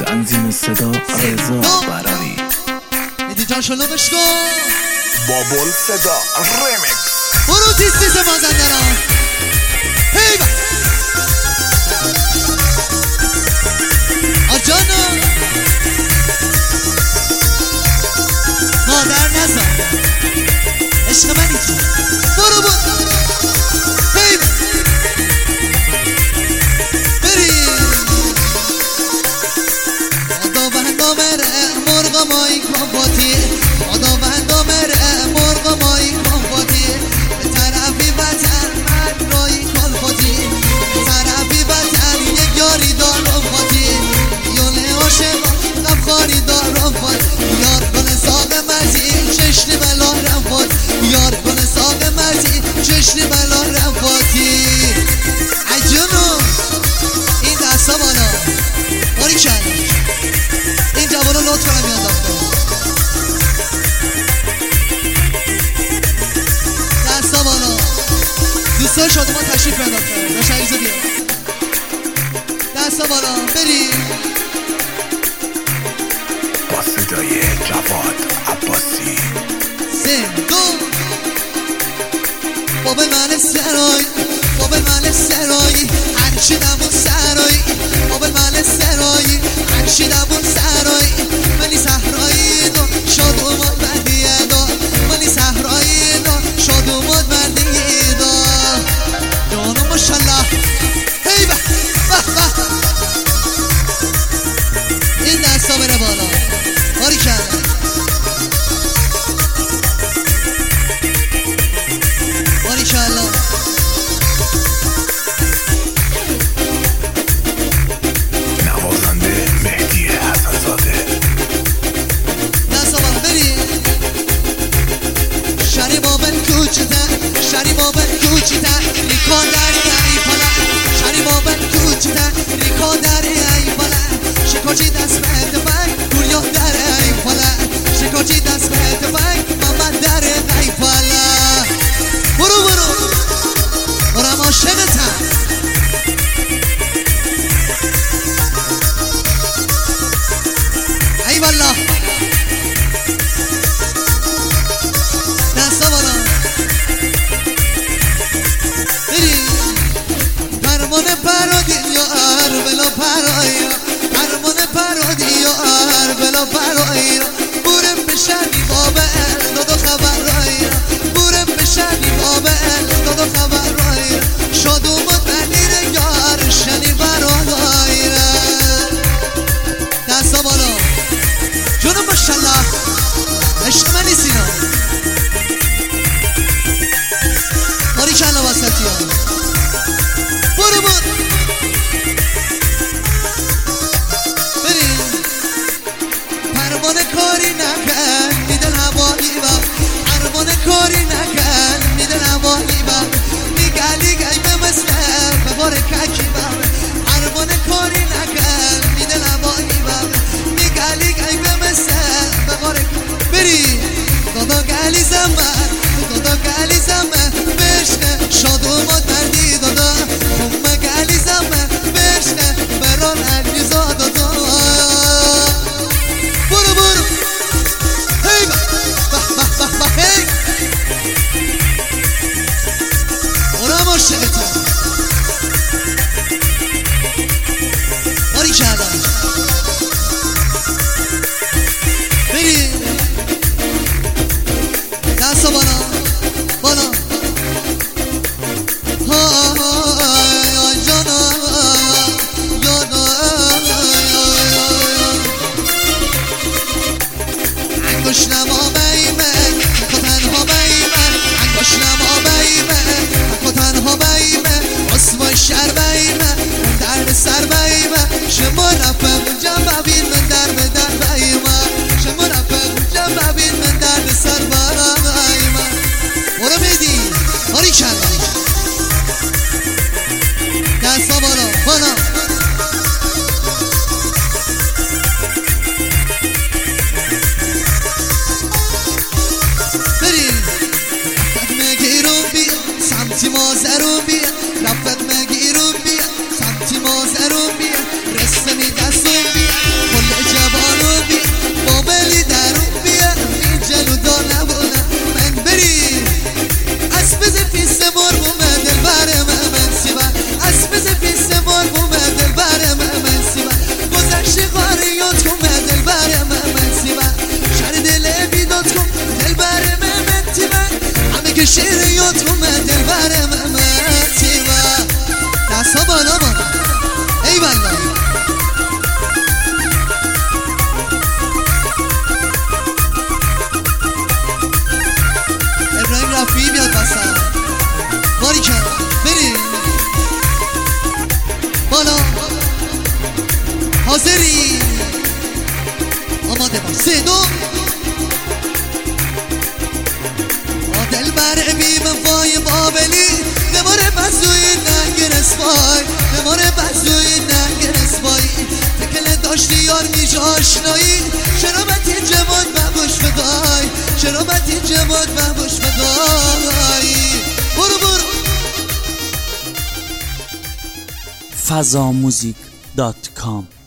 تنظیم صدا رضا براری. ادی جان شلوغش کن. بابل صدا ریمیکس. برو تیز مازندران. هی با آجانا مادر نزار عشق منی تو. برو هی با مرغ مایی کافاتی خداوند مره مرغ مایی کافاتی به طرفی وطن من رایی کافاتی به طرفی وطن یک یاری دارم فاتی یونه عاشقا غمخواری دارم فات یار کنه ساق مزی چشنی بلا رفات یار کنه ساق مزی چشنی بلا رفاتی عجونو این دستا بالا باری کن این جوانو لطف کنم میاد دستا بالا دوستان شادمان تشریف بیاد داشت عریضه بیاد دستا بالا بریم با صدای جواد عباسی. زندون باب من سرای باب من سرایی هرچیدم اون سرایی باب من سرایی هرچیدم اون سرایی منی صحرایی دو شاد اومد بندیه دا منی صحرایی دو شاد اومد بندیه دا جانو ماشالله هی به این دستا بره بالا باری کردم باری کردم شری بابن کوچیده ریکا داری ای پلا شری بابن کوچیده ریکا داری ای پلا شکاچی دست به اتفاق دوریا در ای پلا شکاچی دست به اتفاق محمد در ای پلا برو برم عاشقتم ای والله دستا بالا پرمانه پرادی یا اربلا پرایا پرمانه پرادی یا اربلا پرایا بورم بشنی بابل دادو خبرایا بورم بشنی بابل دادو خبرایا شاد اومد بندیر یار شنی برایا دستا بالا جونو ماشالله عشق منی سینا باری کلا واسطی ها برو بریم پروانه کاری نکن میدن هوایی با پروانه کاری نکن میدن هوایی با میگلی گیمه مثل به بار ککی با پروانه کاری نکن میدن هوایی با میگلی گیمه مثل به بار بریم دادا گلی زمن دادا گلی زمن بشنه شاد اومد مردی دادا همه گلی زمن بشنه بران علیزا دادا برو هی به هی برم عاشقتم باری کردم بریم دستا بالا انگشتم آبیمه تو تنها بیمه انگشتم آبیمه تو تنها بیمه اسمای شر بیمه درد سر بیمه شما رفم جمع بین من در بیمه شما رفم جمع بین من درد سر بیمه برو میدی باری کردم دستا بالا بریم رفت مگیرون بیا سمتی مازرون بیا رفت مگیرون بیا سمتی مازرون بیا رسمی دستون بیا سیدو دل بر بی وفای بابلی نماره بزوی ننگر اسفای نماره بزوی ننگر اسفای تکل داشتی یار میشه آشنایی شرابتی جواد مبوش فدای شرابتی جواد مبوش فدای برو fazamuzik.com